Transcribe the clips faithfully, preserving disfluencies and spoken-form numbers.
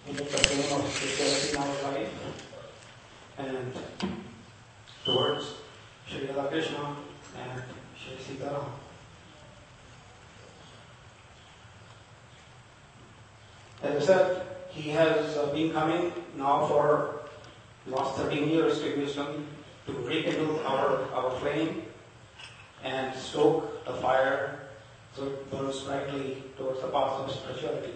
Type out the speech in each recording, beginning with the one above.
He looked at the game of spirituality in our life and towards Sri Radha Krishna and Sri Sitaram. As I said, he has uh, been coming now for the last thirteen years to Houston to rekindle our, our flame and stoke the fire so it burns brightly towards the path of spirituality.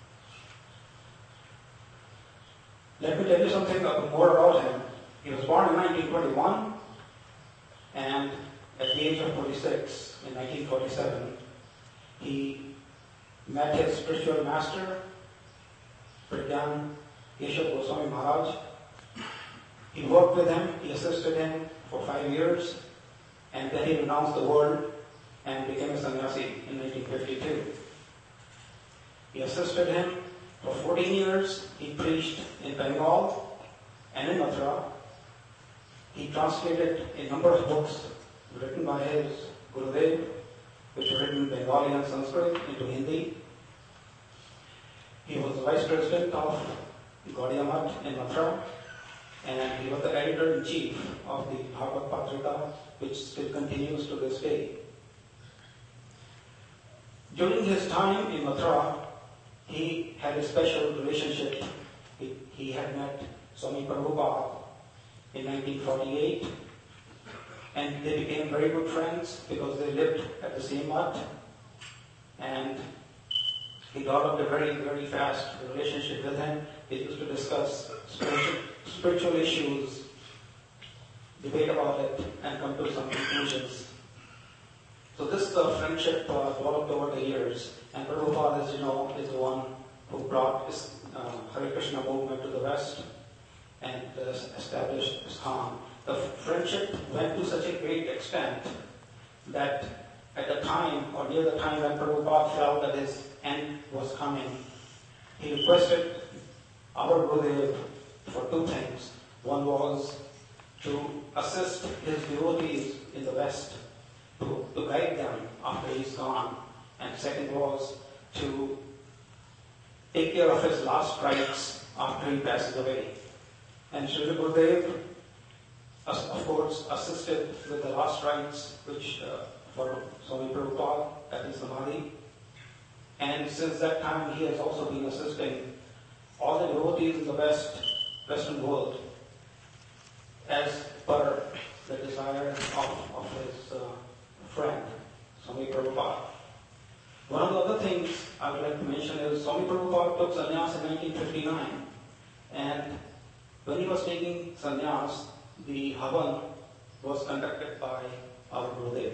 Let me tell you something more about him. He was born in nineteen twenty-one, and at the age of forty-six, in nineteen forty-seven, he met his spiritual master, Pragyan Keshav Goswami Maharaj. He worked with him, he assisted him for five years, and then he renounced the world and became a sannyasi in nineteen fifty-two. He assisted him for fourteen years. He preached in Bengal and in Mathura. He translated a number of books written by his Gurudev, which were written in Bengali and Sanskrit into Hindi. He was the vice president of Gaudiya Math in Mathura, and he was the editor-in-chief of the Bhagavad Patrika, which still continues to this day. During his time in Mathura, he had a special relationship. He, he had met Swami Prabhupada in nineteen forty-eight, and they became very good friends because they lived at the same mutt, and he developed a very, very fast relationship with him. They used to discuss spiritual, spiritual issues, debate about it, and come to some conclusions. So this uh, friendship uh, developed over the years, and Prabhupada, as you know, is the one who brought this uh, Hare Krishna movement to the West and uh, established ISKCON. The friendship went to such a great extent that at the time, or near the time when Prabhupada felt that his end was coming, he requested our Gurudev for two things. One was to assist his devotees in the West, to, to guide them after he's gone. And second was to take care of his last rites after he passes away. And Srila Gurudev, of course, assisted with the last rites, which uh, for Swami Prabhupada, that is Samadhi. And since that time, he has also been assisting all the devotees in the West, Western world, as per the desire of, of his uh, friend, Swami Prabhupada. One of the other things I would like to mention is Swami Prabhupada took sannyas in nineteen fifty-nine, and when he was taking sannyas, the Havan was conducted by our Gurudev.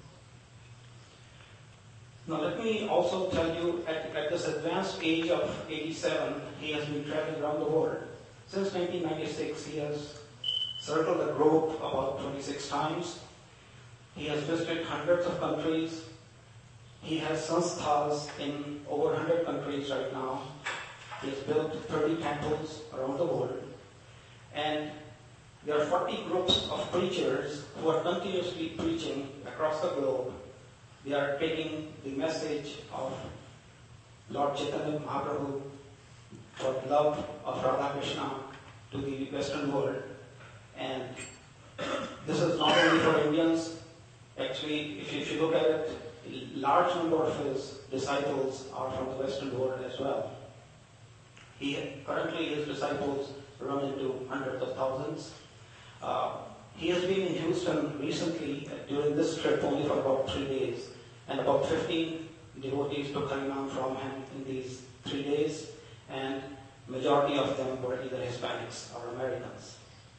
Now let me also tell you, at, at this advanced age of eighty-seven, he has been traveling around the world. Since nineteen ninety-six, he has circled the globe about twenty-six times. He has visited hundreds of countries. He has sansthanas in over one hundred countries right now. He has built thirty temples around the world. And there are forty groups of preachers who are continuously preaching across the globe. They are taking the message of Lord Chaitanya Mahaprabhu for love of Radha Krishna to the Western world. And this is not only for Indians. Actually, if you, if you look at it, a large number of his disciples are from the Western world as well. He currently, his disciples run into hundreds of thousands. Uh, he has been in Houston recently uh, during this trip only for about three days, and about fifteen devotees took Harinam from him in these three days, and majority of them were either Hispanics or Americans.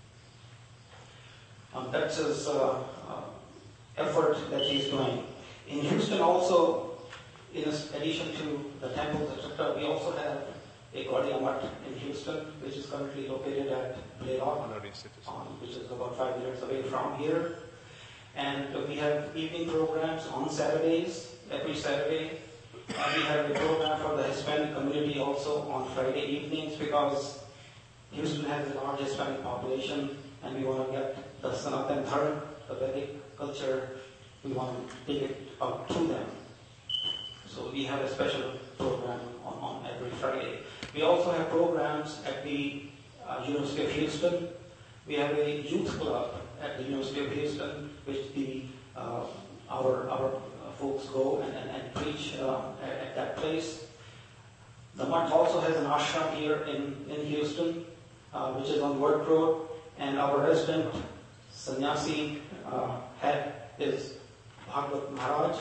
Um, that's his uh, uh, effort that he's doing. In Houston also, in addition to the temples, et cetera, we also have a Gaudiya Math in Houston, which is currently located at Blaylock, um, which is about five minutes away from here. And uh, we have evening programs on Saturdays, every Saturday. Uh, we have a program for the Hispanic community also on Friday evenings, because Houston has a large Hispanic population, and we want to get the Sanatan Dharma, the Vedic culture, we want to take it out to them. So we have a special program on, on every Friday. We also have programs at the uh, University of Houston. We have a youth club at the University of Houston, which the uh, our our uh, folks go and, and, and preach uh, at, at that place. The Mutt also has an ashram here in, in Houston, uh, which is on Work Road, and our resident sannyasi uh, head is Bhagavad Maharaj.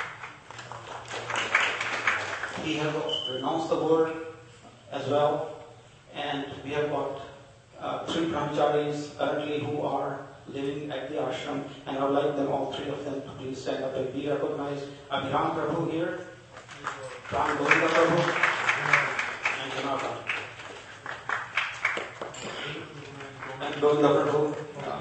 He has renounced the world as well, and we have got uh, three brahmacharis currently who are living at the ashram, and I would like them, all three of them, to please stand up and be recognized. Abhiram Prabhu here, Ram Govinda Prabhu, and Janata. And Govinda Prabhu.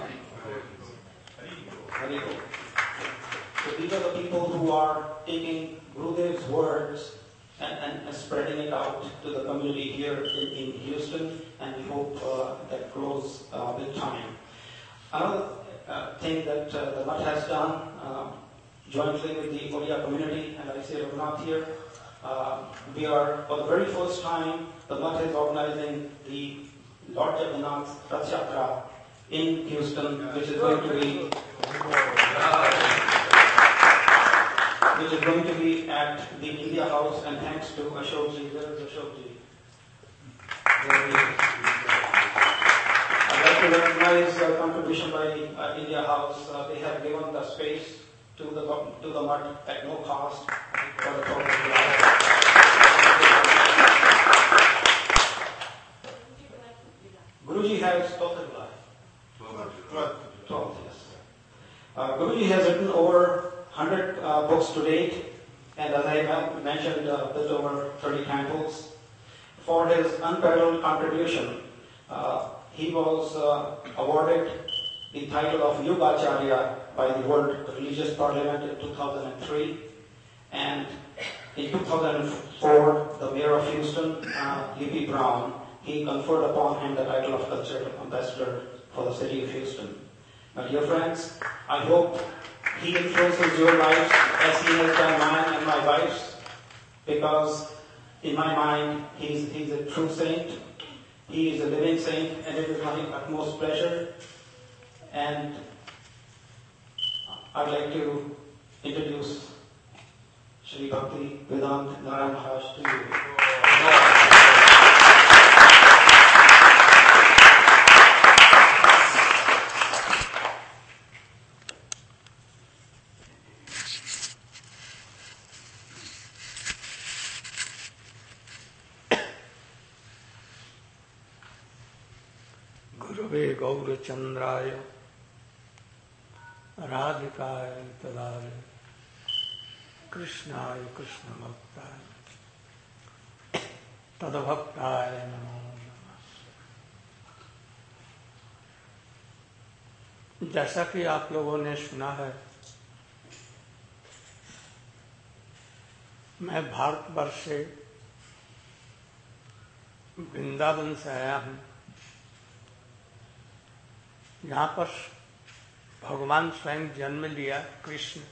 So these are the people who are taking Gurudev's words and, and, and spreading it out to the community here in, in Houston, and we hope uh, that grows uh, with time. Another uh, thing that uh, the Mutt has done uh, jointly with the Odia community, and I say Raghunath here, uh, we are, for the very first time, the Mutt is organizing the Lord Jagannath Rath Yatra in Houston, which is going to be which is going to be at the India House, and thanks to Ashokji. Where is Ashokji? I'd like to recognize the contribution by uh, India House. Uh, they have given the space to the to the Mutt at no cost for the total of Guruji has total twelve, yes. Uh, Guruji has written over one hundred uh, books to date, and as I mentioned, uh, there's over thirty cantos. For his unparalleled contribution, uh, he was uh, awarded the title of Yugacharya by the World Religious Parliament in two thousand three, and in two thousand four, the Mayor of Houston, uh, U P Brown, he conferred upon him the title of Cultural Ambassador for the city of Houston. My dear friends, I hope he influences your lives as he has done mine and my wife's, because in my mind, he's, he's a true saint. He is a living saint, and it is my utmost pleasure. And I'd like to introduce Shri Bhakti Vedant Narayan Maharaj to you. गुरवे गौरचंद्राय राधिकाय तदारे कृष्णाय कृष्ण भक्ताय तदभक्ताय नमो नमः। जैसा कि आप लोगों ने सुना है, मैं भारतवर्ष से वृंदावन से आया हूँ, यहाँ पर भगवान स्वयं जन्म लिया। कृष्ण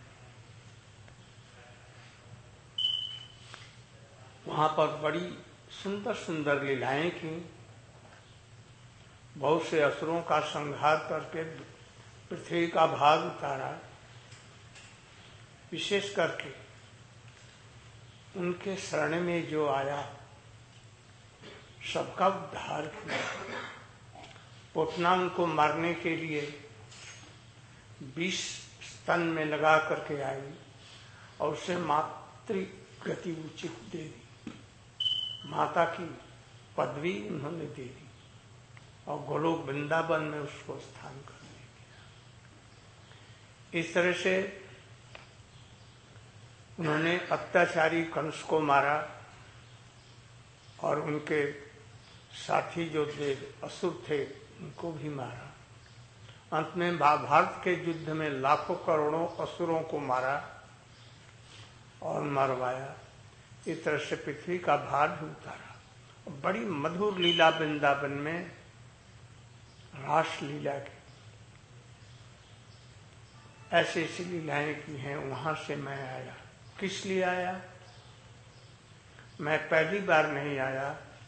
वहाँ पर बड़ी सुंदर सुंदर लीलाएं की, बहुत से असुरों का संहार करके पृथ्वी का भाग उतारा। विशेष करके उनके शरण में जो आया सबका उद्धार किया। पुतना उनको मारने के लिए विष स्तन में लगा करके आई और उसे मातृ गति उचित दे दी, माता की पदवी उन्होंने दे दी और गोलोक वृंदावन में उसको स्थान कर दिया। इस तरह से उन्होंने अत्याचारी कंस को मारा और उनके साथी जो थे असुर थे उनको भी मारा। अंत में महाभारत के युद्ध में लाखों करोड़ों असुरों को मारा और मरवाया। इस तरह से पृथ्वी का भार भी उतारा। बड़ी मधुर लीला वृंदावन में रास लीला की, ऐसी ऐसी लीलाएं की हैं। वहां से मैं आया। किस लिए आया? मैं पहली बार नहीं आया,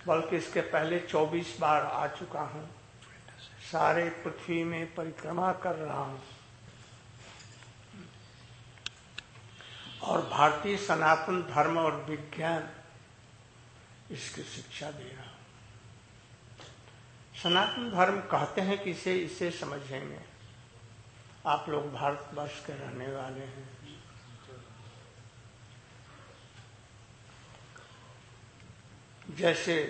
बल्कि इसके पहले चौबीस बार आ चुका हूं। सारे पृथ्वी में परिक्रमा कर रहा हूं और भारतीय सनातन धर्म और विज्ञान इसकी शिक्षा दे रहा हूं। सनातन धर्म कहते हैं कि इसे इसे समझेंगे। आप लोग भारतवर्ष के रहने वाले हैं। जैसे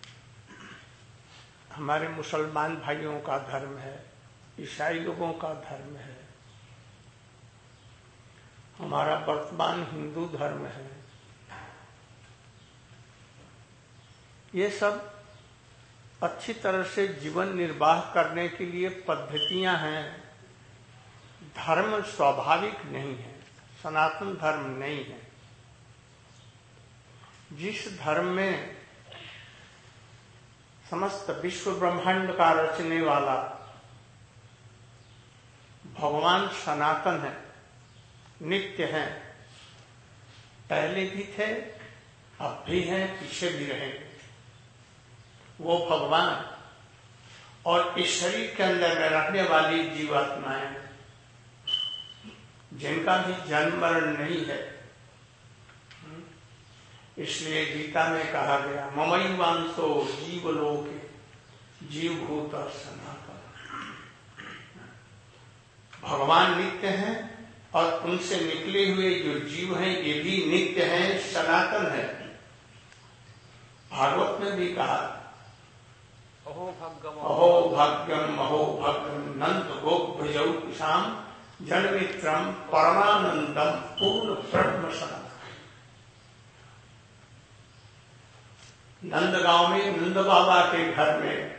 हमारे मुसलमान भाइयों का धर्म है, ईसाई लोगों का धर्म है, हमारा वर्तमान हिंदू धर्म है, ये सब अच्छी तरह से जीवन निर्वाह करने के लिए पद्धतियां हैं। धर्म स्वाभाविक नहीं है, सनातन धर्म नहीं है। जिस धर्म में समस्त विश्व ब्रह्मांड का रचने वाला भगवान सनातन है, नित्य है, पहले भी थे, अब भी हैं, पीछे भी रहेंगे, वो भगवान और इस शरीर के अंदर में रहने वाली जीवात्माएं जिनका भी जन्म मरण नहीं है, इसलिए गीता में कहा गया ममैवांसो जीवलोके जीवभूत सनातन। भगवान नित्य हैं और उनसे निकले हुए जो जीव हैं ये भी नित्य हैं, सनातन है। भागवत में भी कहा अहो भाग्यम अहो भाग्यम अहो भाग्यम नंद गोप भजौ किशाम जनमित्रम परमानंदम पूर्ण ब्रह्म सनातन। नंदगांव में नंद बाबा के घर में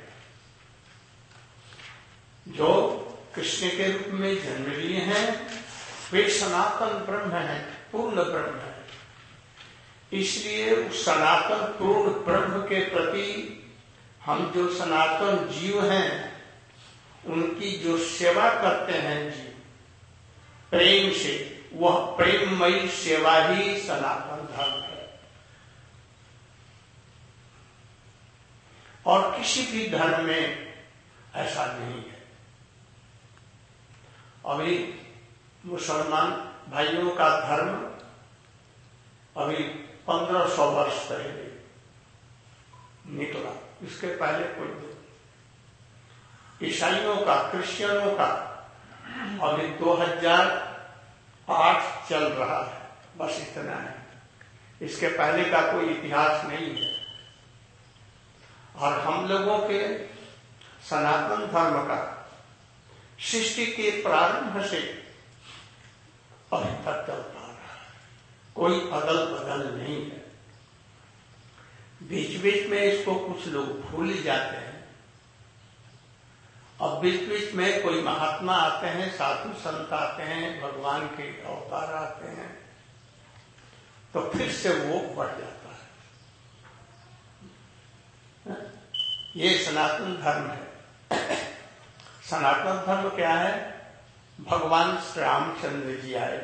जो कृष्ण के रूप में जन्म लिए हैं वे सनातन ब्रह्म है, पूर्ण ब्रह्म है। इसलिए उस सनातन पूर्ण ब्रह्म के प्रति हम जो सनातन जीव हैं उनकी जो सेवा करते हैं जीव प्रेम से, वह प्रेममयी सेवा ही सनातन धर्म है। और किसी भी धर्म में ऐसा नहीं है। अभी मुसलमान भाइयों का धर्म अभी पंद्रह सौ वर्ष पहले निकला, इसके पहले कोई नहीं। ईसाइयों का, क्रिश्चियनों का अभी दो हज़ार आठ चल रहा है, बस इतना है। इसके पहले का कोई इतिहास नहीं है। और हम लोगों के सनातन धर्म का सृष्टि के प्रारंभ से अभी तक चलता रहा है, कोई अदल बदल नहीं है। बीच बीच में इसको कुछ लोग भूल जाते हैं। अब बीच बीच में कोई महात्मा आते हैं, साधु संत आते हैं, भगवान के अवतार आते हैं, तो फिर से वो बढ़ जाता है। ये सनातन धर्म है। सनातन धर्म क्या है? भगवान श्री रामचंद्र जी आए,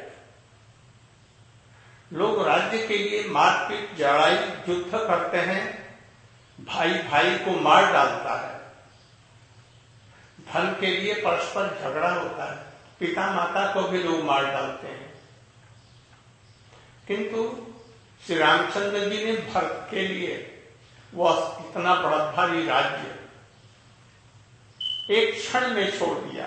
लोग राज्य के लिए मारपीट जड़ाई युद्ध करते हैं, भाई भाई को मार डालता है, धन के लिए परस्पर झगड़ा होता है, पिता माता को भी लोग मार डालते हैं। किंतु श्री रामचंद्र जी ने भरत के लिए वह इतना बड़ा भारी राज्य एक क्षण में छोड़ दिया।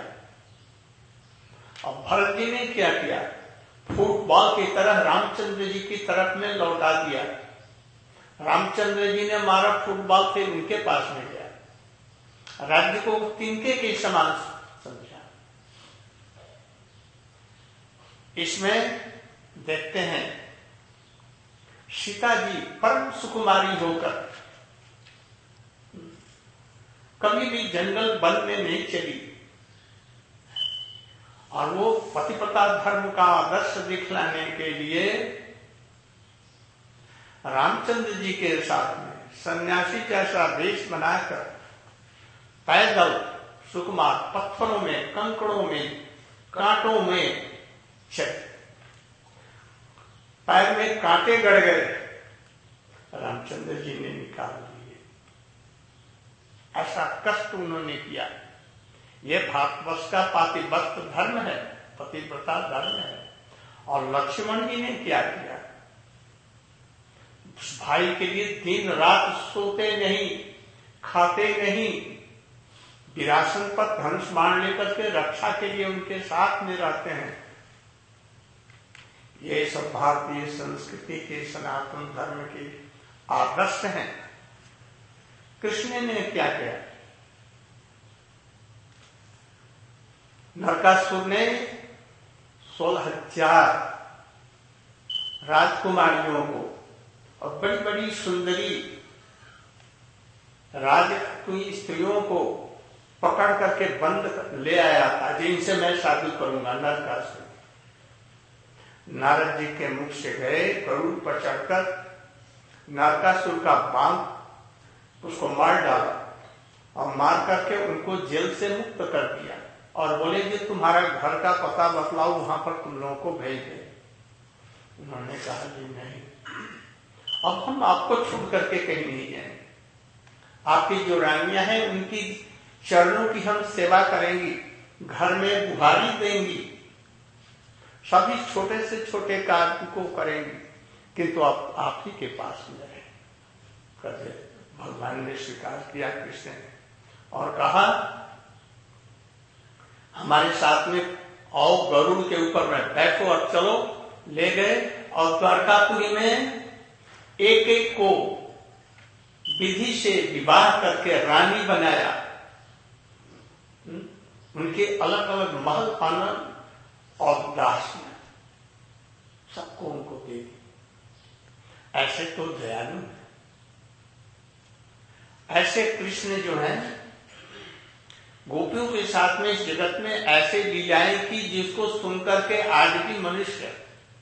अब भरत जी ने क्या किया? फुटबॉल की तरह रामचंद्र जी की तरफ में लौटा दिया। रामचंद्र जी ने मारा फुटबॉल से उनके पास में गया, राज्य को तिनके के समान समझा। इसमें देखते हैं सीता जी परम सुकुमारी होकर कभी भी जंगल वन में नहीं चली, और वो पतिव्रता धर्म का आदर्श दिखलाने के लिए रामचंद्र जी के साथ में सन्यासी जैसा वेश बनाकर पैदल सुकुमार पत्थरों में, कंकड़ों में, कांटों में चल, पैर में कांटे गड़ गए, रामचंद्र जी ने निकाल दिए। ऐसा कष्ट उन्होंने किया। ये भारतवर्ष का पातिव्रत धर्म है, पतिव्रता धर्म है। और लक्ष्मण जी ने क्या किया, भाई के लिए दिन रात सोते नहीं, खाते नहीं, विरासन पर धनुष बाण लेकर के रक्षा के लिए उनके साथ में रहते हैं। ये सब भारतीय संस्कृति के सनातन धर्म के आदर्श हैं। कृष्ण ने क्या किया, नरकासुर ने सोलह हजार राजकुमारियों को और बड़ी बड़ी सुंदरी राजकुमारी स्त्रियों को पकड़ करके बंद ले आया था, जिनसे मैं शादी करूंगा। नरकासुर नारद जी के मुख से गए, गरुड़ पर चढ़कर नरकासुर का बांध उसको मार डाला और मार करके उनको जेल से मुक्त कर दिया और बोले कि तुम्हारा घर का पता बतलाओ, वहां पर तुम लोगों को भेज दे। उन्होंने कहा जी नहीं, अब हम आपको छोड़ करके कहीं नहीं जाएंगे। आपकी जो रानियां हैं उनकी चरणों की हम सेवा करेंगी, घर में बुहारी देंगी, सभी छोटे से छोटे कार्य को करेंगी, किंतु तो आप आप ही के पास में रहे। कहते भगवान ने स्वीकार किया कृष्ण ने और कहा हमारे साथ में आओ, गरुड़ के ऊपर में बैठो और चलो। ले गए और द्वारकापुरी में एक एक को विधि से विवाह करके रानी बनाया। उनके अलग अलग महल आनंद और दास में सबको उनको दे दी। ऐसे तो दयालु है। ऐसे कृष्ण जो है गोपियों के साथ में इस जगत में ऐसे लीलाएं की जिसको सुनकर के आज भी मनुष्य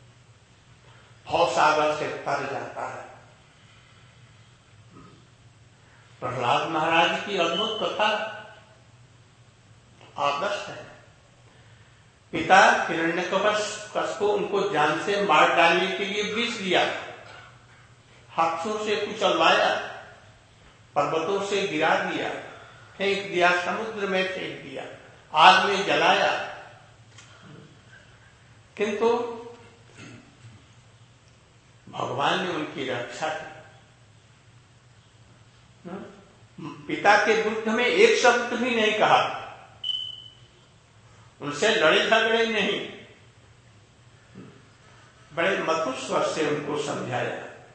भवसागर से तर जाता है। प्रहलाद महाराज की अद्भुत कथा आदर्श है। पिता हिरण्यकशिपु को उनको जान से मार डालने के लिए विष दिया, हाथों से कुचलवाया, पर्वतों से गिरा दिया, फेंक दिया, समुद्र में फेंक दिया, आग में जलाया, किंतु भगवान ने उनकी रक्षा की। पिता के विरुद्ध में एक शब्द भी नहीं कहा, उनसे लड़े झगड़े नहीं, बड़े मधुर स्वर से उनको समझाया,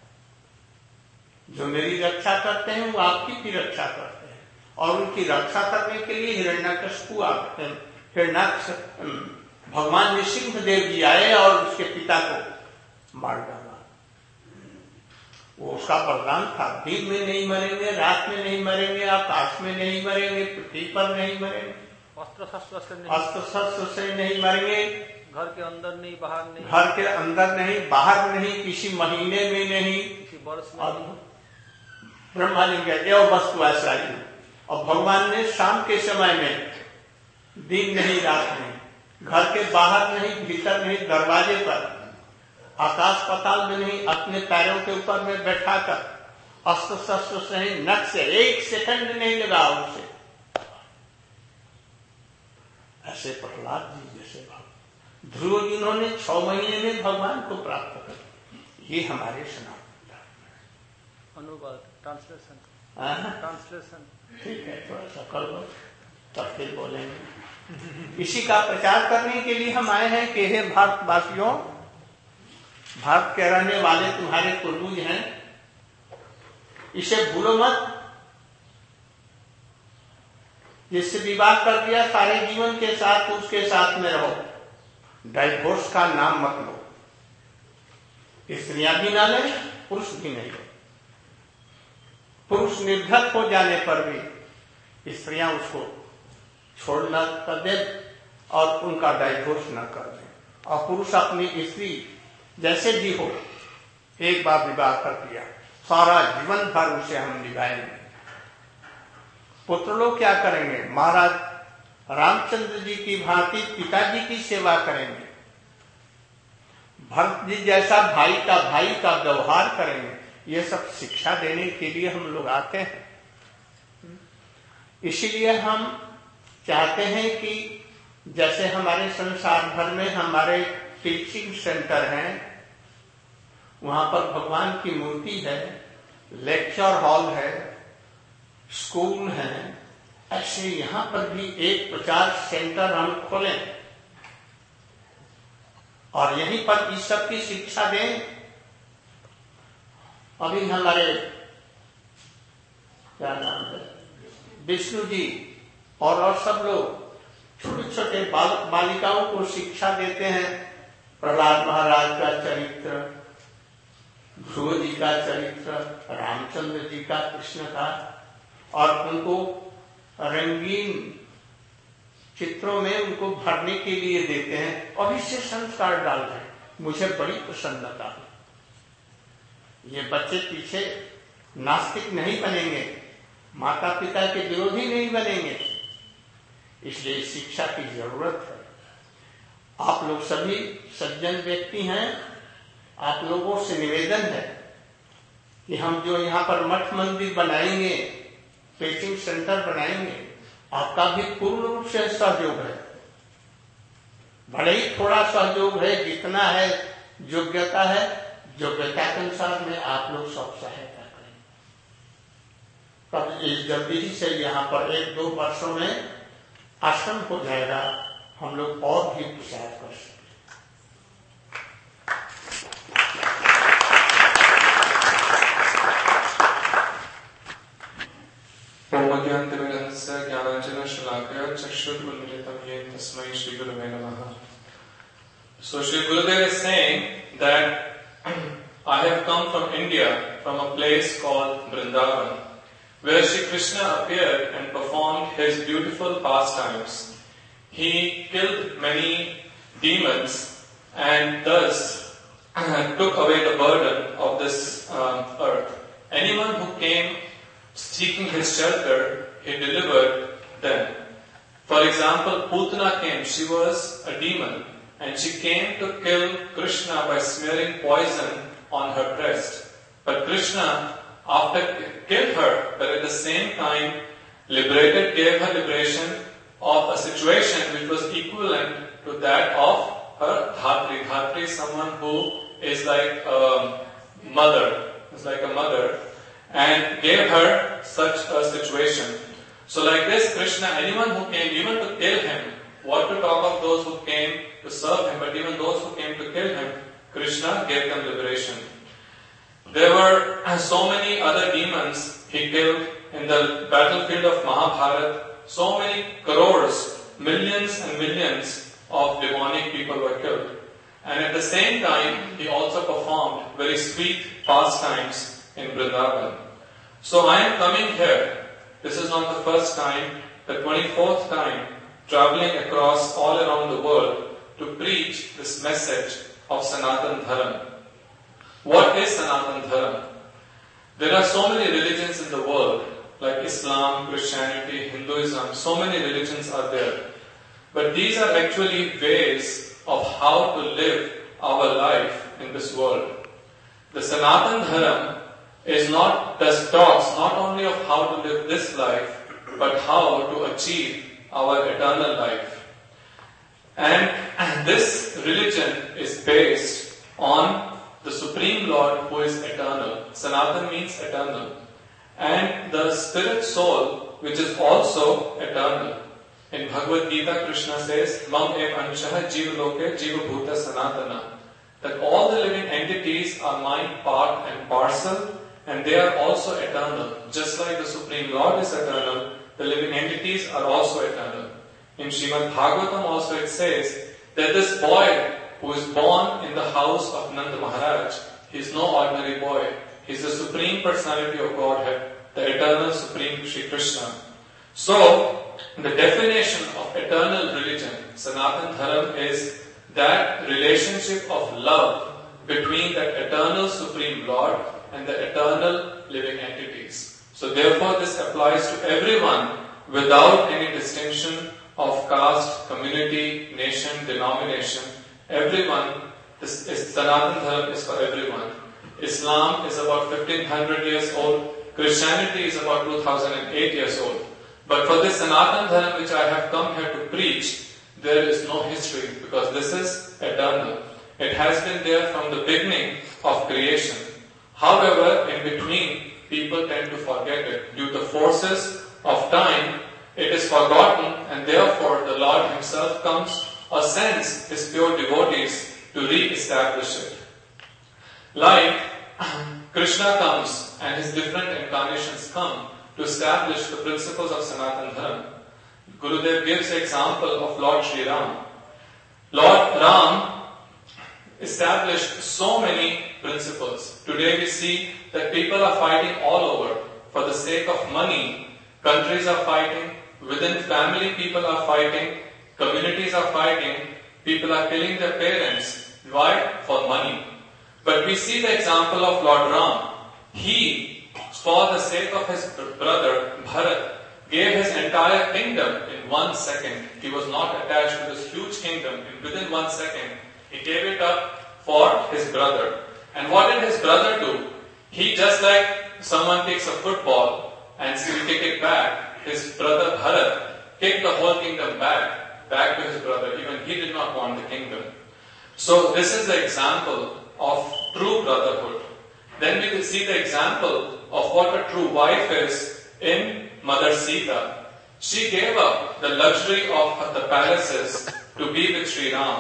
जो मेरी रक्षा करते हैं वो आपकी भी रक्षा करते हैं। और उनकी रक्षा करने के लिए हिरण्यकशिपु हिरण्याक्ष भगवान नृसिंहदेव जी आए और उसके पिता को मार डाला। वो उसका वरदान था, दिन में नहीं मरेंगे, रात में नहीं मरेंगे, आकाश में नहीं मरेंगे, पृथ्वी पर नहीं मरेंगे, अस्त्र शस्त्र से नहीं, अस्त्र शस्त्र से नहीं मरेंगे, घर के अंदर नहीं, बाहर नहीं, घर के अंदर नहीं, बाहर नहीं, किसी महीने में नहीं, किसी वर्ष में। ब्रह्मा जी कहते हैं वस्तु ऐसा ही। और भगवान ने शाम के समय में, दिन नहीं रात नहीं, घर के बाहर नहीं, भीतर नहीं, दरवाजे पर, आकाश पाताल में नहीं, अपने पैरों के ऊपर में बैठाकर अस्त्र शस्त्र से नहीं, नख से एक सेकंड नहीं लगा उनसे। ऐसे प्रहलाद जी जैसे भगवान ध्रुव जिन्होंने छह महीने में भगवान को प्राप्त कर, ये हमारे सनातन धर्म। अनुवाद, ट्रांसलेशन, ट्रांसलेशन ठीक है, थोड़ा सा कर लो तब फिर बोलेंगे। इसी का प्रचार करने के लिए हम आए हैं कि हे भारतवासियों, भारत के रहने वाले तुम्हारे पूर्वज हैं, इसे भूलो मत। जिससे विवाह कर दिया सारे जीवन के साथ उसके साथ में रहो, डाइवोर्स का नाम मत लो। स्त्रियां भी ना ले, पुरुष भी नहीं ले। पुरुष निर्धक हो जाने पर भी स्त्रियां उसको छोड़ना कर दे और उनका डाइवोर्स न कर दे, और पुरुष अपनी स्त्री जैसे भी हो एक बार विवाह कर दिया, सारा जीवन भर उसे हम निभाएंगे। पुत्र लोग क्या करेंगे, महाराज रामचंद्र जी की भांति पिताजी की सेवा करेंगे, भरत जी जैसा भाई का भाई का व्यवहार करेंगे। ये सब शिक्षा देने के लिए हम लोग आते हैं। इसीलिए हम चाहते हैं कि जैसे हमारे संसार भर में हमारे टीचिंग सेंटर हैं, वहां पर भगवान की मूर्ति है, लेक्चर हॉल है, स्कूल है, ऐसे यहां पर भी एक प्रचार सेंटर हम खोलें और यहीं पर इस सब की शिक्षा दें। अभी हमारे क्या नाम है विष्णु जी और और सब लोग छोटे छोटे बाल, बालिकाओं को शिक्षा देते हैं। प्रहलाद महाराज का चरित्र, ध्रुव जी का चरित्र, रामचंद्र जी का, कृष्ण का, और उनको रंगीन चित्रों में उनको भरने के लिए देते हैं और इससे संस्कार डाल रहे हैं। मुझे बड़ी प्रसन्नता है। ये बच्चे पीछे नास्तिक नहीं बनेंगे, माता पिता के विरोधी नहीं बनेंगे, इसलिए शिक्षा की जरूरत है। आप लोग सभी सज्जन व्यक्ति हैं, आप लोगों से निवेदन है कि हम जो यहाँ पर मठ मंदिर बनाएंगे, टीचिंग सेंटर बनाएंगे, आपका भी पूर्ण रूप से सहयोग है। भले ही थोड़ा सहयोग है, जितना है योग्यता है, योग्यता के अनुसार में आप लोग सब सहायता करें। तब इस जल्दी ही से यहाँ पर एक दो वर्षों में आश्रम हो जाएगा, हम लोग और भी प्रसार कर सकते। So Shri Gurudev is saying that I have come from India, from a place called Vrindavan, where Shri Krishna appeared and performed his beautiful pastimes. He killed many demons and thus took away the burden of this um, earth. Anyone who came seeking his shelter, he delivered them. For example, Putana came, she was a demon, and she came to kill Krishna by smearing poison on her breast. But Krishna, after killed her, but at the same time liberated, gave her liberation of a situation which was equivalent to that of her Dhatri. Dhatri is someone who is like a mother, is like a mother, and gave her such a situation. So like this, Krishna, anyone who came even to kill him, what to talk of those who came to serve him, but even those who came to kill him, Krishna gave them liberation. There were so many other demons he killed in the battlefield of Mahabharata. So many crores, millions and millions of demonic people were killed. And at the same time, he also performed very sweet pastimes in Vrindavan. So I am coming here. This is not the first time, the twenty-fourth time, traveling across all around the world to preach this message of Sanatan Dharam. What is Sanatan Dharam? There are so many religions in the world, like Islam, Christianity, Hinduism, so many religions are there. But these are actually ways of how to live our life in this world. The Sanatan Dharam is not, does talks not only of how to live this life, but how to achieve our eternal life. And, and this religion is based on the Supreme Lord who is eternal. Sanatan means eternal. And the spirit soul which is also eternal. In Bhagavad Gita, Krishna says, Mam ev anshaha jiva loke jiva bhuta sanatana. That all the living entities are my part and parcel, and they are also eternal. Just like the Supreme Lord is eternal, the living entities are also eternal. In Srimad Bhagavatam also it says that this boy who is born in the house of Nanda Maharaj, he is no ordinary boy. He is the Supreme Personality of Godhead, the eternal Supreme Shri Krishna. So, the definition of eternal religion, Sanatan Dharam, is that relationship of love between that eternal Supreme Lord and the eternal living entities. So therefore this applies to everyone without any distinction of caste, community, nation, denomination. Everyone, this is Sanatan Dharam is for everyone. Islam is about fifteen hundred years old. Christianity is about two thousand eight years old. But for this Sanatan Dharma which I have come here to preach, there is no history because this is eternal. It has been there from the beginning of creation. However, in between, people tend to forget it. Due to forces of time, it is forgotten, and therefore the Lord Himself comes or sends His pure devotees to re-establish it. Like Krishna comes and his different incarnations come to establish the principles of Sanatan Dharma. Gurudev gives the example of Lord Sri Ram. Lord Ram established so many principles. Today we see that people are fighting all over for the sake of money. Countries are fighting, within family people are fighting, communities are fighting, people are killing their parents. Why? For money. But we see the example of Lord Ram. He, for the sake of his brother Bharat, gave his entire kingdom in one second. He was not attached to this huge kingdom. And within one second, he gave it up for his brother. And what did his brother do? He, just like someone takes a football and so you kick it back, his brother Bharat kicked the whole kingdom back, back to his brother. Even he did not want the kingdom. So this is the example of true brotherhood. Then we will see the example of what a true wife is in Mother Sita. She gave up the luxury of the palaces to be with Sri Ram.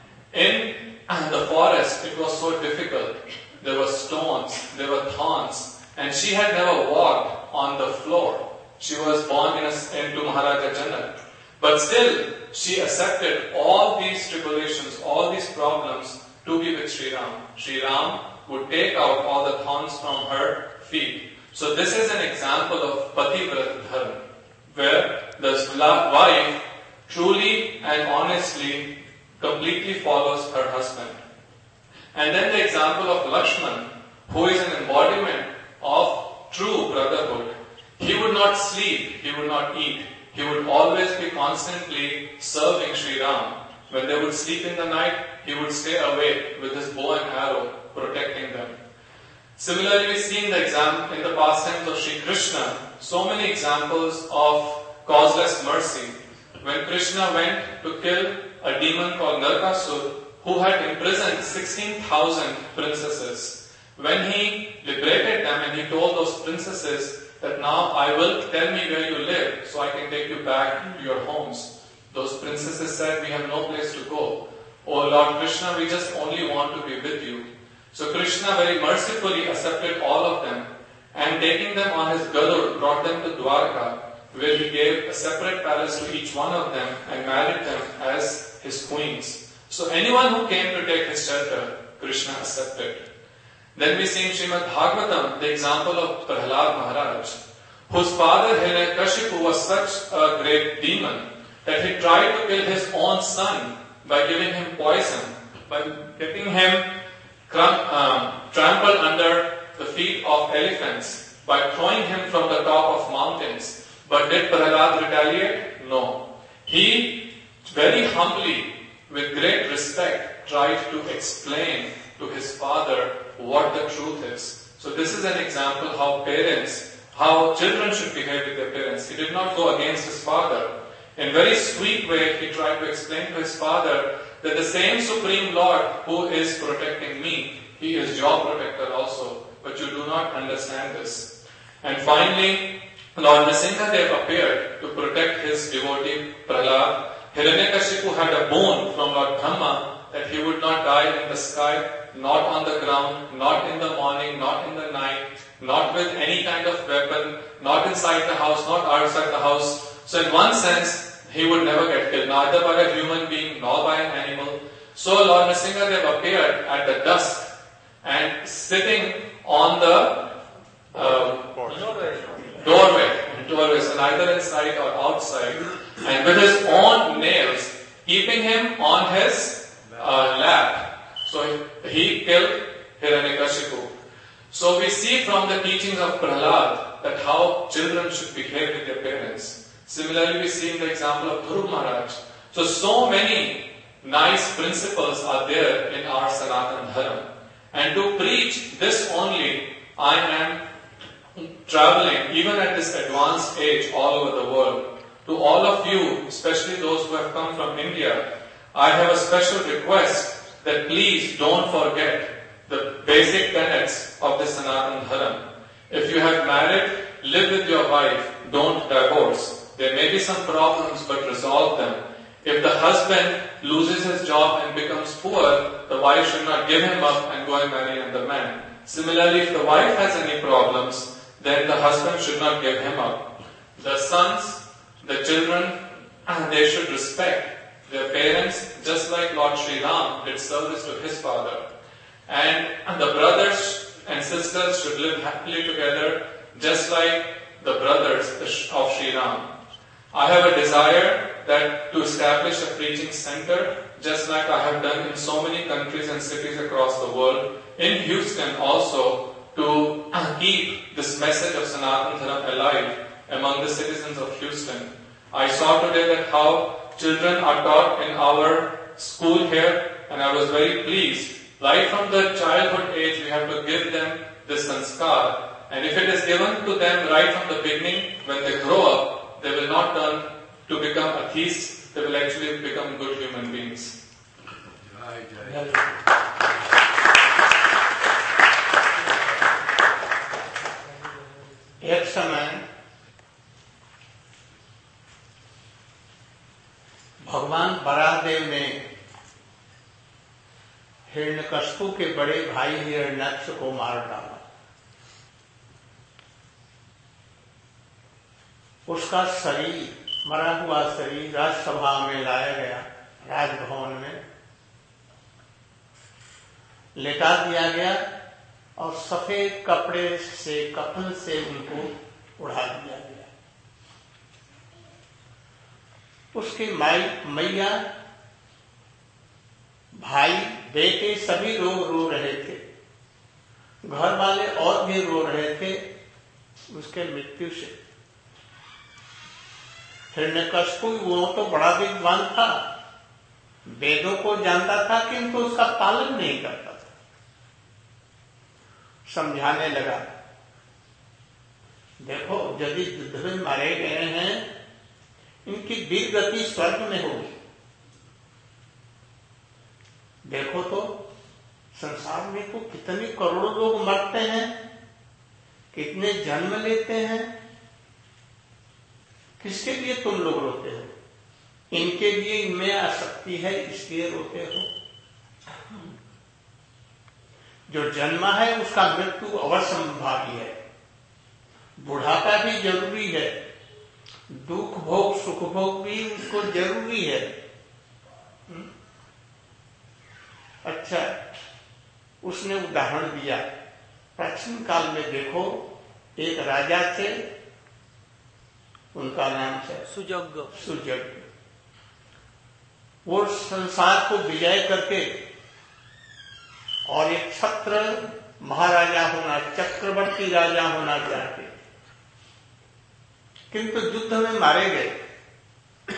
In the forest, it was so difficult. There were stones, there were thorns, and she had never walked on the floor. She was born in a, into Maharaja Janak. But still, she accepted all these tribulations, all these problems to be with Sri Ram. Sri Ram would take out all the thorns from her feet. So this is an example of Pativrata Dharma, where the wife truly and honestly, completely follows her husband. And then the example of Lakshman, who is an embodiment of true brotherhood. He would not sleep, he would not eat. He would always be constantly serving Sri Ram. When they would sleep in the night, he would stay awake with his bow and arrow, protecting them. Similarly, we see in the exam- in the pastimes of Sri Krishna, so many examples of causeless mercy. When Krishna went to kill a demon called Narkasur, who had imprisoned sixteen thousand princesses, when he liberated them and he told those princesses that now I will tell me where you live so I can take you back to your homes. Those princesses said, we have no place to go. Oh Lord Krishna, we just only want to be with you. So Krishna very mercifully accepted all of them and taking them on his Gadur brought them to Dwarka, where he gave a separate palace to each one of them and married them as his queens. So anyone who came to take his shelter, Krishna accepted. Then we see in Srimad Bhagavatam the example of Prahlad Maharaj, whose father Hiranyakashipu was such a great demon that he tried to kill his own son by giving him poison, by getting him crum- um, trampled under the feet of elephants, by throwing him from the top of mountains. But did Prahlad retaliate? No. He very humbly, with great respect, tried to explain to his father what the truth is. So this is an example how parents, how children should behave with their parents. He did not go against his father. In a very sweet way, he tried to explain to his father that the same Supreme Lord who is protecting me, He is your protector also, but you do not understand this. And finally, Lord Nrsimhadev appeared to protect his devotee Prahlad. Hiranyakashipu had a boon from Lord Brahma that he would not die in the sky, not on the ground, not in the morning, not in the night, not with any kind of weapon, not inside the house, not outside the house. So in one sense, he would never get killed, neither by a human being nor by an animal. So Lord Nrsimhadev appeared at the dusk and sitting on the uh, doorway, doorway, so neither inside or outside, and with his own nails, keeping him on his uh, lap. So he killed Hiranyakashipu. So we see from the teachings of Prahlad that how children should behave with their parents. Similarly, we see in the example of Dhruv Maharaj. So, so many nice principles are there in our Sanatan Dharma. And to preach this only, I am traveling, even at this advanced age, all over the world. To all of you, especially those who have come from India, I have a special request that please don't forget the basic tenets of the Sanatana Dharma. If you have married, live with your wife, don't divorce. There may be some problems, but resolve them. If the husband loses his job and becomes poor, the wife should not give him up and go and marry another man. Similarly, if the wife has any problems, then the husband should not give him up. The sons, the children, they should respect their parents, just like Lord Sri Ram did service to his father. And the brothers and sisters should live happily together, just like the brothers of Sri Ram. I have a desire that to establish a preaching center, just like I have done in so many countries and cities across the world, in Houston also, to keep this message of Sanatana Dharma alive among the citizens of Houston. I saw today that how children are taught in our school here, and I was very pleased. Right from the childhood age, we have to give them this sanskar. And if it is given to them right from the beginning, when they grow up, they will not turn to become atheists, they will actually become good human beings. एक समय भगवान बराहदेव ने हिरण्यकशिपु के बड़े भाई हिरण्याक्ष को मार डाला। उसका शरीर, मरा हुआ शरीर राजसभा में लाया गया, राजभवन में लेटा दिया गया और सफेद कपड़े से, कफन से उनको उड़ा दिया गया। उसकी माई, मैया, भाई, बेटे सभी लोग रो रहे थे। घर वाले और भी रो रहे थे उसके मृत्यु से। हिरण्यकशिपु वो तो बड़ा विद्वान था, वेदों को जानता था, किंतु उसका पालन नहीं करता था। समझाने लगा, देखो यदि युद्ध में मारे गए हैं, इनकी वीर गति स्वर्ग में होगी। देखो तो संसार में तो कितने करोड़ों लोग मरते हैं, कितने जन्म लेते हैं, किसके लिए तुम लोग रोते हो? इनके लिए इनमें आसक्ति है इसलिए रोते हो। जो जन्मा है उसका मृत्यु अवश्य संभावी है। बुढ़ापा भी जरूरी है, दुख भोग सुख भोग भी उसको जरूरी है। अच्छा, उसने उदाहरण दिया। प्राचीन काल में देखो, एक राजा थे, उनका नाम है सुजग। सुजग। वो संसार को विजय करके और एक छत्र महाराजा होना, चक्रवर्ती राजा होना चाहते, किंतु युद्ध में मारे गए।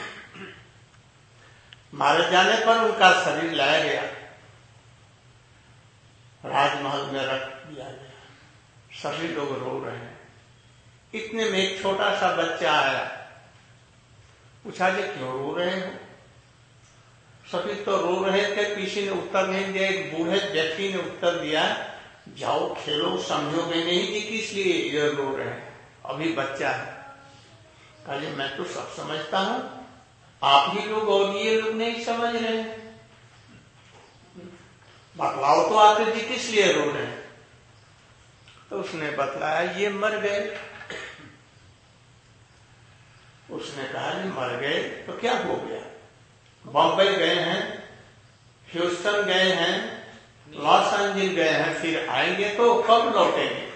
मारे जाने पर उनका शरीर लाया गया, राजमहल में रख दिया गया। सभी लोग रो रहे हैं। इतने में एक छोटा सा बच्चा आया, पूछा जे क्यों रो रहे हो? सभी तो रो रहे थे, किसी ने उत्तर नहीं दिया। एक बूढ़े व्यक्ति ने उत्तर दिया, जाओ खेलो, समझोगे नहीं कि किस लिए ये रो रहे हैं, अभी बच्चा है। कहा मैं तो सब समझता हूं, आप ही लोग और ये लोग नहीं समझ रहे हैं, बतलाओ तो आते जी किस लिए रो रहे हैं। तो उसने बतलाया, ये मर गए। उसने कहा जी मर गए तो क्या हो गया? बम्बई गए हैं, ह्यूस्टन गए हैं, लॉस एंजलिस गए हैं, फिर आएंगे तो कब लौटेंगे?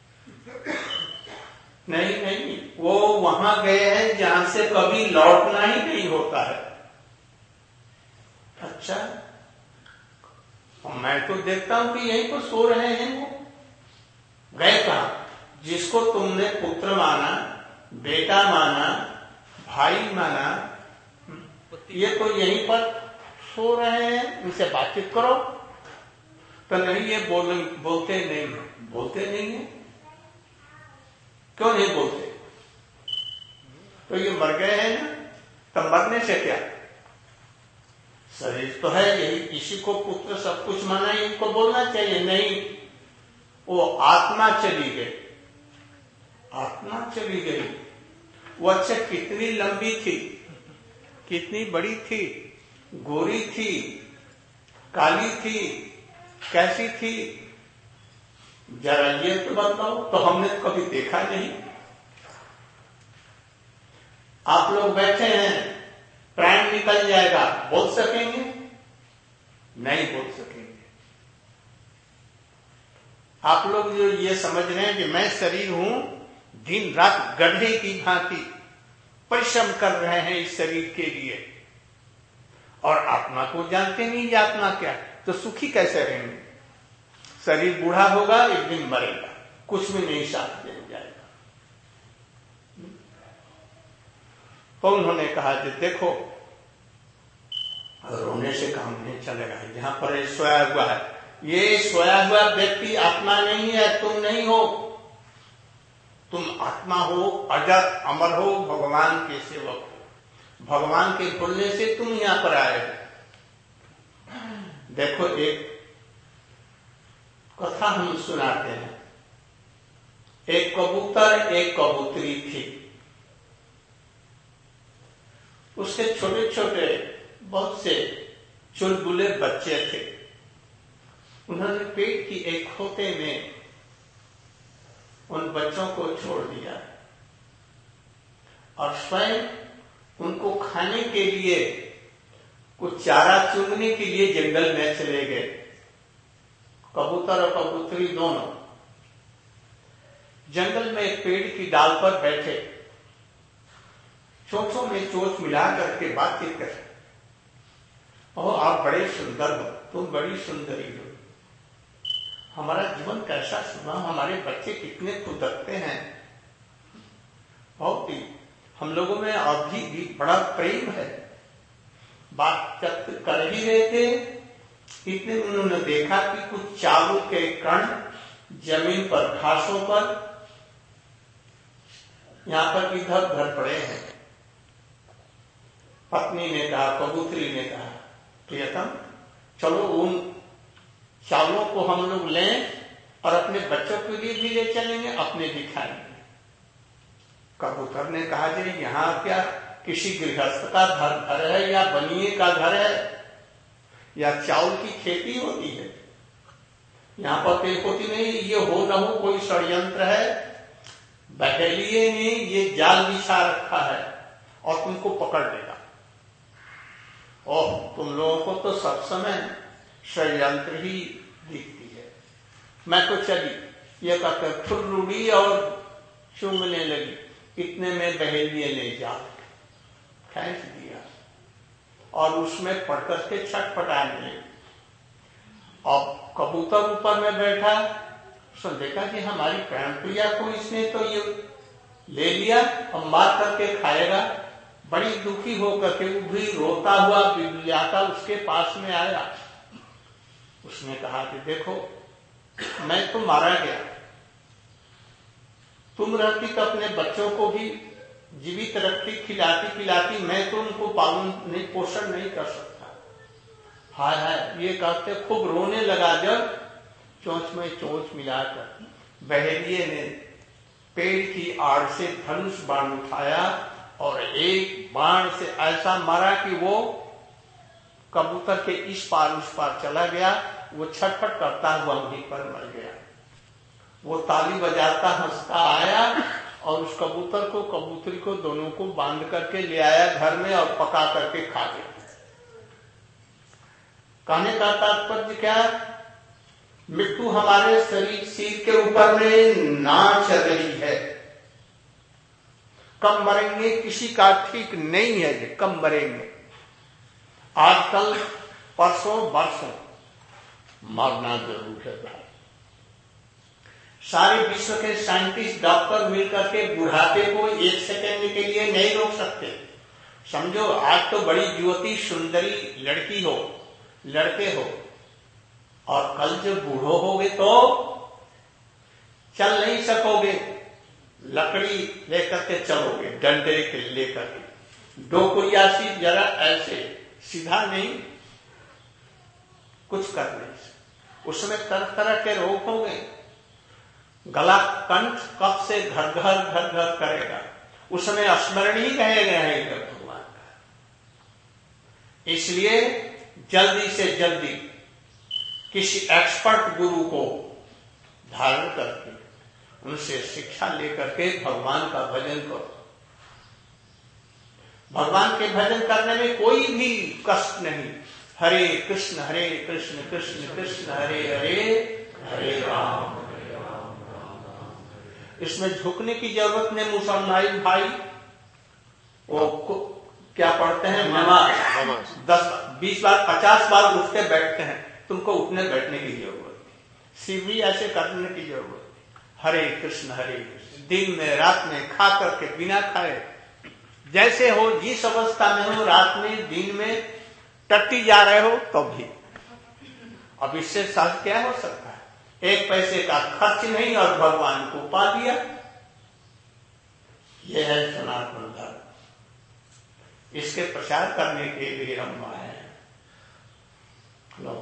नहीं नहीं, वो वहां गए हैं जहां से कभी लौटना ही नहीं होता है। अच्छा, मैं तो देखता हूं कि यहीं पर सो रहे हैं। वो गए कहां? जिसको तुमने पुत्र माना, बेटा माना, भाई माना, ये तो यहीं पर सो रहे हैं, इनसे बातचीत करो। तो नहीं, ये बोल बोलते नहीं बोलते नहीं है। क्यों नहीं बोलते? तो ये मर गए हैं ना, तब मरने से क्या? शरीर तो है यही, इसी को पुत्र सब कुछ माना, इनको बोलना चाहिए। नहीं, वो आत्मा चली गई, आत्मा चली गई। वो अच्छा कितनी लंबी थी, कितनी बड़ी थी, गोरी थी, काली थी, कैसी थी, जरा ये तो बताओ। तो हमने तो कभी देखा नहीं। आप लोग बैठे हैं, प्राण निकल जाएगा, बोल सकेंगे? नहीं बोल सकेंगे। आप लोग जो ये समझ रहे हैं कि मैं शरीर हूं, दिन रात गड्ढे की भांति परिश्रम कर रहे हैं इस शरीर के लिए, और आत्मा को जानते नहीं कि आत्मा क्या है, तो सुखी कैसे रहेंगे? शरीर बूढ़ा होगा, एक दिन मरेगा, कुछ भी नहीं साथ दे जाएगा। तो उन्होंने कहा कि देखो, रोने से काम नहीं चलेगा। यहां पर ये सोया हुआ है, ये सोया हुआ व्यक्ति आत्मा नहीं है, तुम नहीं हो। तुम आत्मा हो, अजर अमर हो, भगवान के सेवक हो। भगवान के बोलने से तुम यहां पर आए हो। देखो, एक कथा हम सुनाते हैं। एक कबूतर, एक कबूतरी थी। उसके छोटे छोटे बहुत से चुलबुले बच्चे थे। उन्होंने पेट की एक खोते में उन बच्चों को छोड़ दिया और स्वयं उनको खाने के लिए कुछ चारा चुगने के लिए जंगल में चले गए। कबूतर और कबूतरी दोनों जंगल में एक पेड़ की डाल पर बैठे, चोंचों में चोंच मिला करके बातचीत कर। ओह, आप बड़े सुंदर हो, तुम बड़ी सुंदरी हो, हमारा जीवन कैसा सुना, हमारे बच्चे कितने खुदकते हैं, बहुत ही हम लोगों में अभी भी बड़ा प्रेम है। बात कर ही रहे थे, इतने उन्होंने देखा कि कुछ चावल के कण जमीन पर, घासों पर यहां पर इधर उधर पड़े हैं। पत्नी ने कहा, कबूतरी ने कहा, प्रियतम चलो उन चावलों को हम लोग लें और अपने बच्चों के लिए भी ले चलेंगे, अपने भी खाएंगे। कबूतर ने कहा, जी यहाँ क्या किसी गृहस्थ का घर घर है या बनिए का घर है या चावल की खेती होती है? यहाँ पर पेड़ होती नहीं। ये हो न हो कोई षड्यंत्र है, बहेलिए ने ये जाल बिछा रखा है और तुमको पकड़ लेगा। ओह, तुम लोगों को तो सब समय षड्यंत्र ही दिखती है। मैं तो चली, ये कहते फुर्रुड़ी और चूमने लगी। इतने में बहेलिए ने जाल खींच दिया और उसमें पड़कर के छटपटाने लगी। अब कबूतर ऊपर में बैठा, उसने देखा कि हमारी प्राण प्रिया को इसने तो ये ले लिया और मार करके खाएगा। बड़ी दुखी होकर के वो भी रोता हुआ बिलबिलाता उसके पास में आया। उसने कहा कि देखो, मैं तो मारा गया, तुम रहती तो अपने बच्चों को भी जीवित रखती, खिलाती पिलाती, मैं तो उनको पालन नहीं, पोषण नहीं कर सकता। हाय हाय, ये कहते खूब रोने लगा। जब चोंच में चोंच मिलाकर बहेलिए ने पेड़ की आड़ से धनुष बाण उठाया और एक बाण से ऐसा मारा कि वो कबूतर के इस पार उस पार चला गया। वो छटपट करता हुआ वहीं पर मर गया। वो ताली बजाता हंसता आया और उस कबूतर को, कबूतरी को, दोनों को बांध करके ले आया घर में और पका करके खा गया। कहने का तात्पर्य क्या? मृत्यु हमारे शरीर सिर के ऊपर में नाच रही है। कब मरेंगे किसी का ठीक नहीं है, कब मरेंगे। आजकल परसों बरसों मरना जरूर है भाई। सारे विश्व के साइंटिस्ट डॉक्टर मिलकर के बुढ़ापे को एक सेकंड के लिए नहीं रोक सकते। समझो, आज तो बड़ी युवती सुंदरी लड़की हो, लड़के हो, और कल जब बूढ़ो होगे तो चल नहीं सकोगे, लकड़ी लेकर के चलोगे, डंडे के लेकर के, डोकुरियासी जरा ऐसे सीधा नहीं, कुछ कर नहीं सकते। उसमें तरह तरह के रोग होंगे, गला कंठ कब से घर घर घर घर करेगा, उसमें स्मरण ही रहेगा भगवान का। इसलिए जल्दी से जल्दी किसी एक्सपर्ट गुरु को धारण करके उनसे शिक्षा लेकर के भगवान का भजन करो। भगवान के भजन करने में कोई भी कष्ट नहीं। हरे कृष्ण हरे कृष्ण कृष्ण कृष्ण हरे हरे हरे राम हरे राम राम राम। इसमें झुकने की जरूरत नहीं। मुसलमान भाई वो क्या पढ़ते हैं, नमाज दस बीस बार पचास बार उठते बैठते हैं, तुमको उठने बैठने की जरूरत नहीं, सिर्फ भी ऐसे करने की जरूरत। हरे कृष्ण हरे कृष्ण, दिन में रात में खा करके बिना खाए जैसे हो, जिस अवस्था में हो, रात में दिन में टट्टी जा रहे हो तो भी। अब इससे साथ क्या हो सकता है? एक पैसे का खर्च नहीं और भगवान को पा दिया। यह है सनातन धर्म। इसके प्रचार करने के लिए हम आए हैं। लो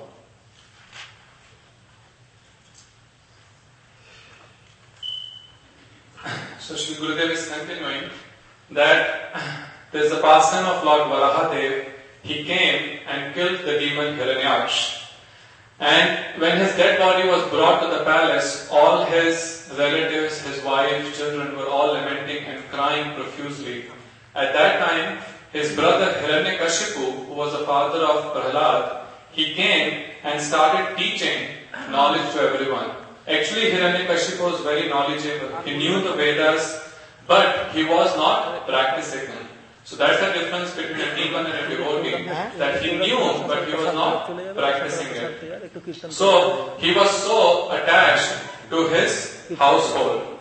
So Shri Gurudev is continuing that there is a pastime of Lord Varahadev. He came and killed the demon Hiranyaksh. And when his dead body was brought to the palace, all his relatives, his wife, children were all lamenting and crying profusely. At that time, his brother Hiranyakashipu, who was the father of Prahlad, he came and started teaching knowledge to everyone. Actually, Hiranyakashipu was very knowledgeable. He knew the Vedas, but he was not practicing them. So that's the difference between a demon and a devotee. That he knew, but he was not practicing it. So he was so attached to his household.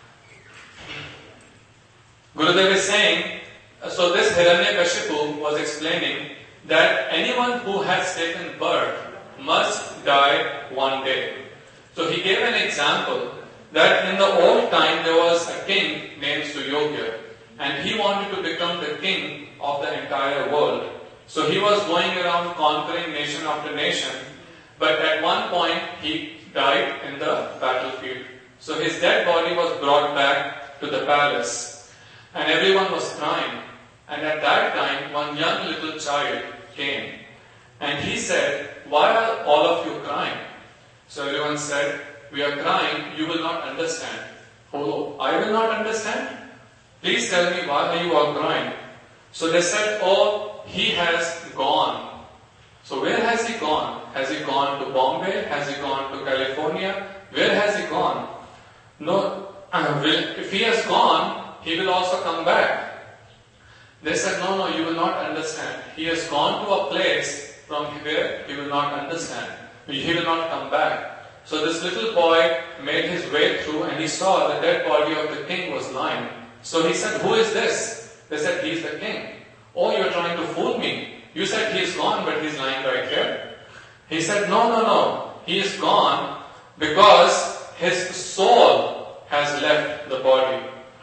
Gurudev is saying, so this Hiranyakashipu was explaining that anyone who has taken birth must die one day. So he gave an example that in the old time there was a king named Suyogya, and he wanted to become the king of the entire world. So he was going around conquering nation after nation, but at one point he died in the battlefield. So his dead body was brought back to the palace, and everyone was crying. And at that time one young little child came, and he said, "Why are all of you crying?" So everyone said, "We are crying, you will not understand." "Oh, I will not understand? Please tell me, why are you all crying?" So they said, "Oh, he has gone." So where has he gone? Has he gone to Bombay? Has he gone to California? Where has he gone? No, uh, will, if he has gone, he will also come back. They said, "No, no, you will not understand. He has gone to a place from where he will not understand. He will not come back." So this little boy made his way through, and he saw the dead body of the king was lying. So he said, "Who is this?" They said, "He is the king." "Oh, you are trying to fool me. You said he is gone, but he is lying right here." He said, "No, no, no. He is gone because his soul has left the body."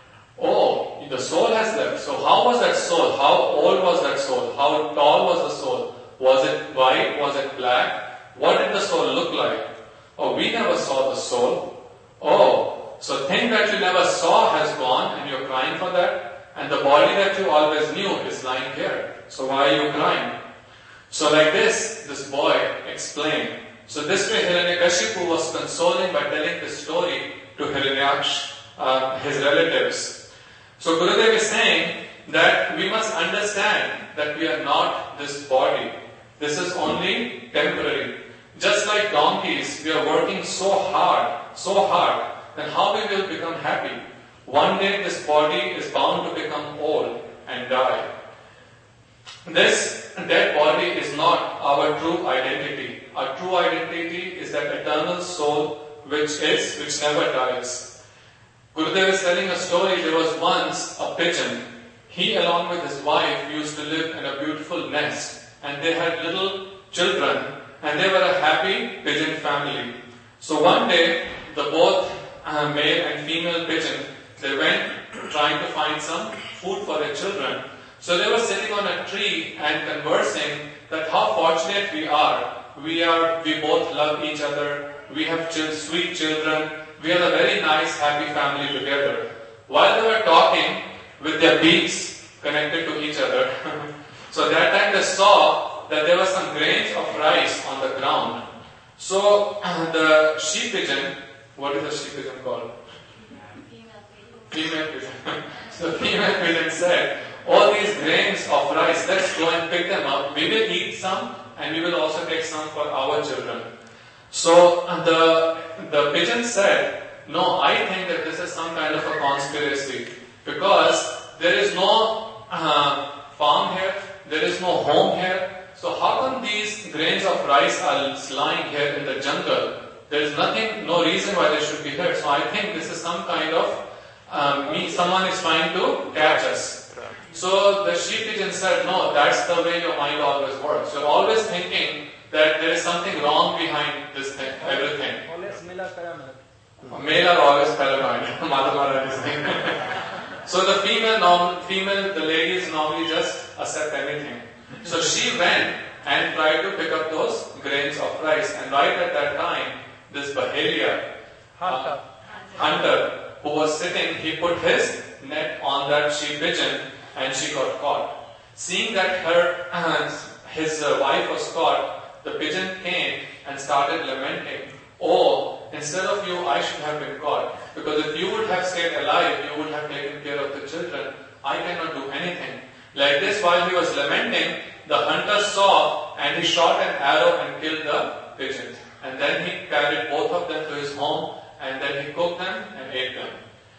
"Oh, the soul has left. So how was that soul? How old was that soul? How tall was the soul? Was it white? Was it black? What did the soul look like?" "Oh, we never saw the soul." "Oh, so thing that you never saw has gone and you're crying for that? And the body that you always knew is lying here. So why are you crying?" So like this, this boy explained. So this way Hiranyakashipu was consoling by telling this story to Hiranyaksh, uh, his relatives. So Gurudev is saying that we must understand that we are not this body. This is only temporary. Just like donkeys, we are working so hard, so hard, then how we will become happy? One day this body is bound to become old and die. This dead body is not our true identity. Our true identity is that eternal soul which is, which never dies. Gurudev is telling a story. There was once a pigeon. He along with his wife used to live in a beautiful nest, and they had little children, and they were a happy pigeon family. So one day, the both uh, male and female pigeon they went trying to find some food for their children. So they were sitting on a tree and conversing that how fortunate we are. We are, we both love each other. We have ch- sweet children. We are a very nice, happy family together. While they were talking with their beaks connected to each other, so that time they saw that there were some grains of rice on the ground. So the she pigeon, what is the she pigeon called? Female pigeon. So the female pigeon said, all these grains of rice, let's go and pick them up. We will eat some and we will also take some for our children. So the, the pigeon said, no, I think that this is some kind of a conspiracy because there is no uh, farm here, there is no home here. So how come these grains of rice are lying here in the jungle? There is nothing, no reason why they should be here. So I think this is some kind of, um, me, someone is trying to catch us. So the she pigeon said, no, that's the way your mind always works. You're always thinking that there is something wrong behind this thing, everything. Always male are paranoid. Male are always paranoid. Madhavara is saying. So the female, norm, female, the ladies normally just accept anything. So she went and tried to pick up those grains of rice. And right at that time, this Bahelia, Hunter. uh, hunter, who was sitting, he put his net on that she pigeon and she got caught. Seeing that her, uh, his uh, wife was caught, the pigeon came and started lamenting, oh, instead of you, I should have been caught. Because if you would have stayed alive, you would have taken care of the children. I cannot do anything. Like this, while he was lamenting, the hunter saw and he shot an arrow and killed the pigeons. And then he carried both of them to his home and then he cooked them and ate them.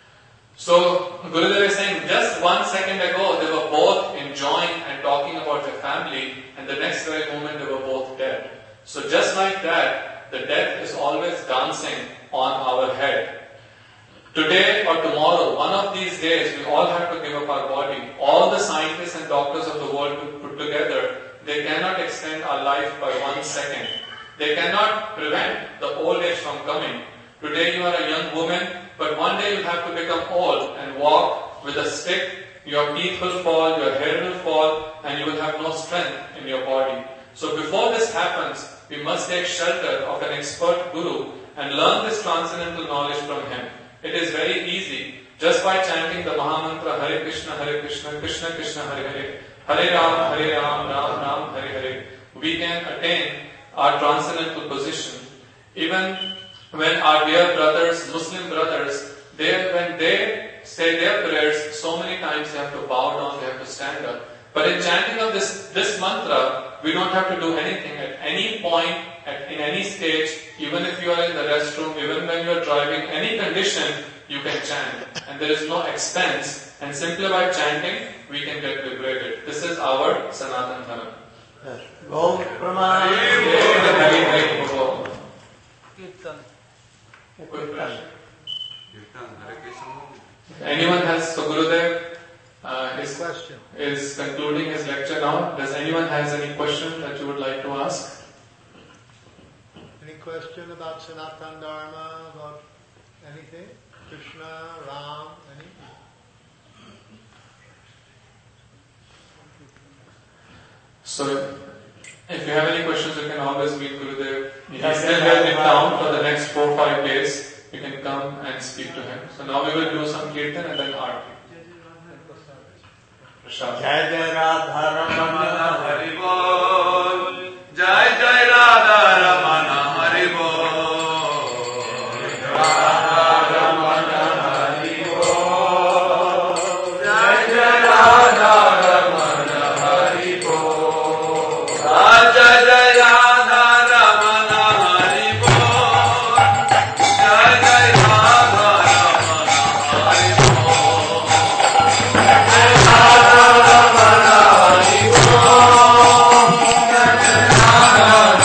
So Gurudev is saying just one second ago they were both enjoying and talking about their family and the next very moment they were both dead. So just like that, the death is always dancing on our head. Today or tomorrow, one of these days, we all have to give up our body. All the scientists and doctors of the world put together, they cannot extend our life by one second. They cannot prevent the old age from coming. Today you are a young woman, but one day you have to become old and walk with a stick. Your teeth will fall, your hair will fall, and you will have no strength in your body. So before this happens, we must take shelter of an expert guru and learn this transcendental knowledge from him. It is very easy. Just by chanting the Mahamantra Hare Krishna, Hare Krishna, Krishna Krishna, Hare Hare, Hare Ram, Hare Ram, Ram Ram, Hare Hare, we can attain our transcendental position. Even when our dear brothers, Muslim brothers, they, when they say their prayers, so many times they have to bow down, they have to stand up. But in chanting of this, this mantra, we don't have to do anything. At any point, at, in any stage, even if you are in the restroom, even when you are driving, any condition, you can chant. And there is no expense. And simply by chanting, we can get liberated. This is our Sanatana Dharma. Yes. Om Pramana. Kirtan. If anyone has, so Gurudev uh, is, Question. is concluding his lecture now. Does anyone has any question that you would like to ask? Any question about Sanatana Dharma, about anything? Krishna, Ram, anything? So, if you have any questions, you can always meet Gurudev. He is still here in town for the next four or five days. You can come and speak to him. So now we will do some kirtan and then aarti. Prashad. Jai Jai Radha Ramani